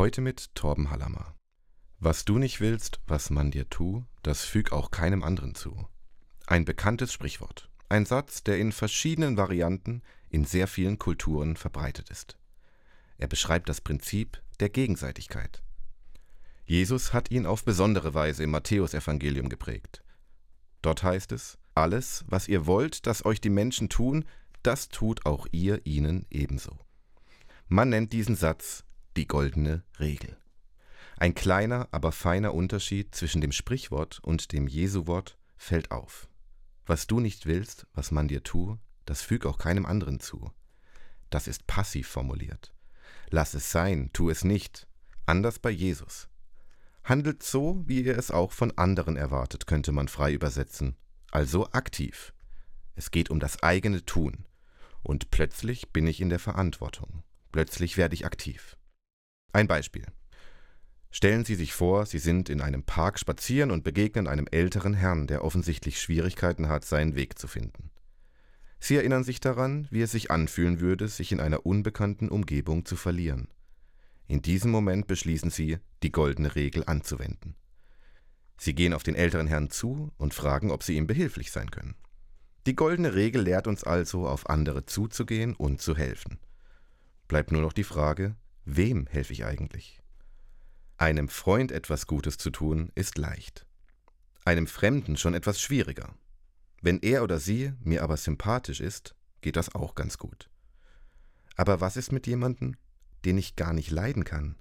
Heute mit Torben Hallammer. Was du nicht willst, was man dir tu, das füg auch keinem anderen zu. Ein bekanntes Sprichwort. Ein Satz, der in verschiedenen Varianten in sehr vielen Kulturen verbreitet ist. Er beschreibt das Prinzip der Gegenseitigkeit. Jesus hat ihn auf besondere Weise im Matthäusevangelium geprägt. Dort heißt es: Alles, was ihr wollt, dass euch die Menschen tun, das tut auch ihr ihnen ebenso. Man nennt diesen Satz die goldene Regel. Ein kleiner, aber feiner Unterschied zwischen dem Sprichwort und dem Jesu-Wort fällt auf. Was du nicht willst, was man dir tu, das füg auch keinem anderen zu. Das ist passiv formuliert. Lass es sein, tu es nicht. Anders bei Jesus. Handelt so, wie ihr es auch von anderen erwartet, könnte man frei übersetzen. Also aktiv. Es geht um das eigene Tun. Und plötzlich bin ich in der Verantwortung. Plötzlich werde ich aktiv. Ein Beispiel. Stellen Sie sich vor, Sie sind in einem Park spazieren und begegnen einem älteren Herrn, der offensichtlich Schwierigkeiten hat, seinen Weg zu finden. Sie erinnern sich daran, wie es sich anfühlen würde, sich in einer unbekannten Umgebung zu verlieren. In diesem Moment beschließen Sie, die goldene Regel anzuwenden. Sie gehen auf den älteren Herrn zu und fragen, ob Sie ihm behilflich sein können. Die goldene Regel lehrt uns also, auf andere zuzugehen und zu helfen. Bleibt nur noch die Frage, wem helfe ich eigentlich? Einem Freund etwas Gutes zu tun, ist leicht. Einem Fremden schon etwas schwieriger. Wenn er oder sie mir aber sympathisch ist, geht das auch ganz gut. Aber was ist mit jemandem, den ich gar nicht leiden kann?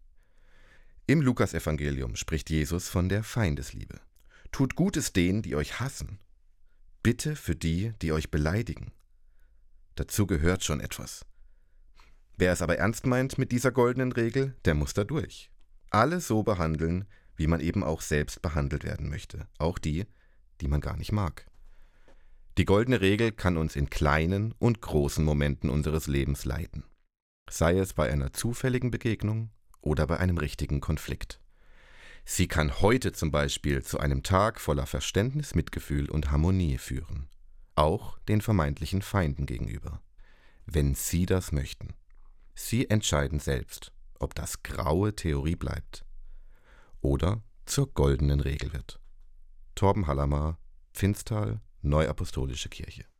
Im Lukasevangelium spricht Jesus von der Feindesliebe. Tut Gutes denen, die euch hassen. Bitte für die, die euch beleidigen. Dazu gehört schon etwas. Wer es aber ernst meint mit dieser goldenen Regel, der muss da durch. Alle so behandeln, wie man eben auch selbst behandelt werden möchte. Auch die, die man gar nicht mag. Die goldene Regel kann uns in kleinen und großen Momenten unseres Lebens leiten. Sei es bei einer zufälligen Begegnung oder bei einem richtigen Konflikt. Sie kann heute zum Beispiel zu einem Tag voller Verständnis, Mitgefühl und Harmonie führen. Auch den vermeintlichen Feinden gegenüber. Wenn Sie das möchten. Sie entscheiden selbst, ob das graue Theorie bleibt oder zur goldenen Regel wird. Torben Hallammer, Pfinstal, Neuapostolische Kirche.